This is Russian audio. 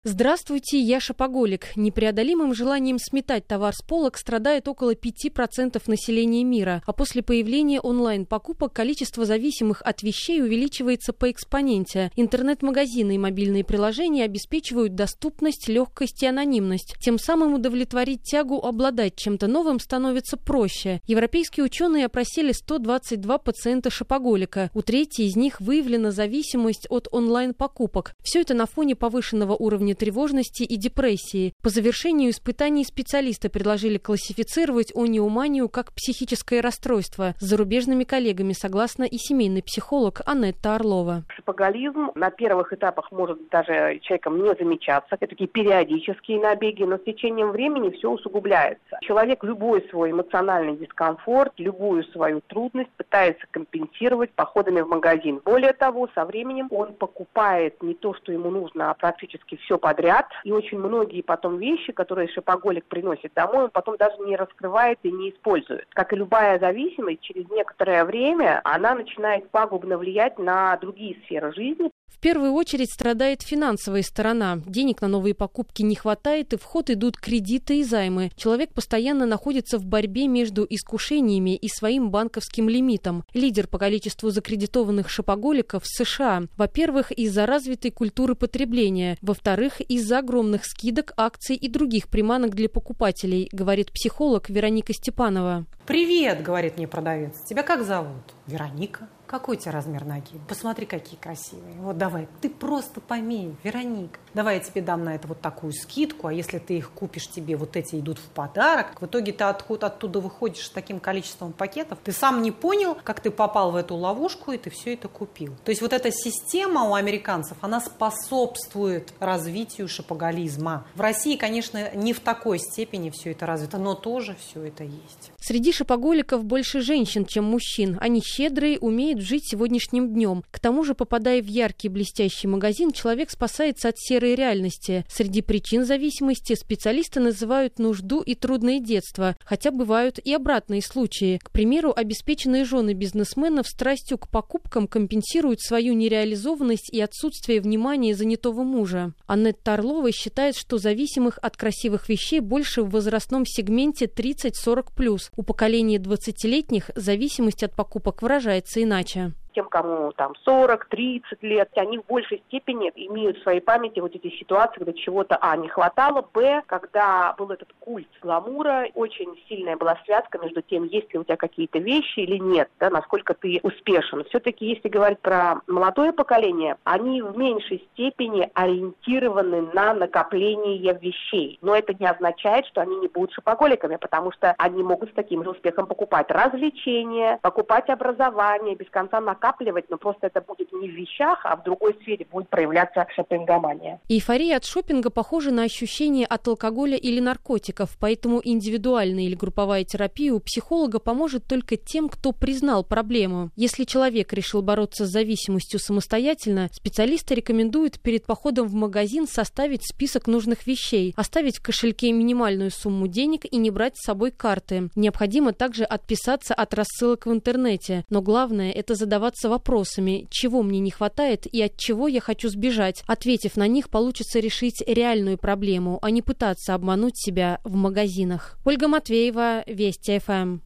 Здравствуйте, я шопоголик. Непреодолимым желанием сметать товар с полок страдает около 5% населения мира, а после появления онлайн-покупок количество зависимых от вещей увеличивается по экспоненте. Интернет-магазины и мобильные приложения обеспечивают доступность, легкость и анонимность. Тем самым удовлетворить тягу обладать чем-то новым становится проще. Европейские ученые опросили 122 пациента шопоголика. У трети из них выявлена зависимость от онлайн-покупок. Все это на фоне повышенного уровня тревожности и депрессии. По завершению испытаний специалисты предложили классифицировать ониоманию как психическое расстройство. С зарубежными коллегами согласна и семейный психолог Анетта Орлова. Шопоголизм на первых этапах может даже человеком не замечаться. Это такие периодические набеги, но с течением времени все усугубляется. Человек любой свой эмоциональный дискомфорт, любую свою трудность пытается компенсировать походами в магазин. Более того, со временем он покупает не то, что ему нужно, а практически все подряд. И очень многие потом вещи, которые шопоголик приносит домой, он потом даже не раскрывает и не использует. Как и любая зависимость, через некоторое время она начинает пагубно влиять на другие сферы жизни. В первую очередь страдает финансовая сторона. Денег на новые покупки не хватает, и в ход идут кредиты и займы. Человек постоянно находится в борьбе между искушениями и своим банковским лимитом. Лидер по количеству закредитованных шопоголиков в США. Во-первых, из-за развитой культуры потребления. Во-вторых, из-за огромных скидок, акций и других приманок для покупателей, говорит психолог Вероника Степанова. «Привет», — говорит мне продавец. «Тебя как зовут?» «Вероника». «Какой у тебя размер ноги? Посмотри, какие красивые. Вот давай, ты просто померь, Вероника. Давай я тебе дам на это вот такую скидку, а если ты их купишь, тебе вот эти идут в подарок. В итоге ты оттуда выходишь с таким количеством пакетов. Ты сам не понял, как ты попал в эту ловушку, и ты все это купил». То есть вот эта система у американцев, она способствует развитию шопоголизма. В России, конечно, не в такой степени все это развито, но тоже все это есть. Среди шопоголиков больше женщин, чем мужчин. Они щедрые, умеют жить сегодняшним днем. К тому же, попадая в яркий блестящий магазин, человек спасается от серой реальности. Среди причин зависимости специалисты называют нужду и трудное детство, хотя бывают и обратные случаи. К примеру, обеспеченные жены бизнесменов страстью к покупкам компенсируют свою нереализованность и отсутствие внимания занятого мужа. Анетта Орлова считает, что зависимых от красивых вещей больше в возрастном сегменте 30-40+. У поколения 20-летних зависимость от покупок выражается иначе. Тем, кому там 40-30 лет, они в большей степени имеют в своей памяти вот эти ситуации, когда чего-то, не хватало, когда был этот культ гламура, очень сильная была связка между тем, есть ли у тебя какие-то вещи или нет, да, насколько ты успешен. Все-таки, если говорить про молодое поколение, они в меньшей степени ориентированы на накопление вещей. Но это не означает, что они не будут шопоголиками, потому что они могут с таким же успехом покупать развлечения, покупать образование, без конца накапливать, но просто это будет не в вещах, а в другой сфере будет проявляться шопингомания. Эйфория от шопинга похожа на ощущение от алкоголя или наркотиков, поэтому индивидуальная или групповая терапия у психолога поможет только тем, кто признал проблему. Если человек решил бороться с зависимостью самостоятельно, специалисты рекомендуют перед походом в магазин составить список нужных вещей, оставить в кошельке минимальную сумму денег и не брать с собой карты. Необходимо также отписаться от рассылок в интернете, но главное – это задаваться вопросами, чего мне не хватает и от чего я хочу сбежать. Ответив на них, получится решить реальную проблему, а не пытаться обмануть себя в магазинах. Ольга Матвеева, Вести ФМ.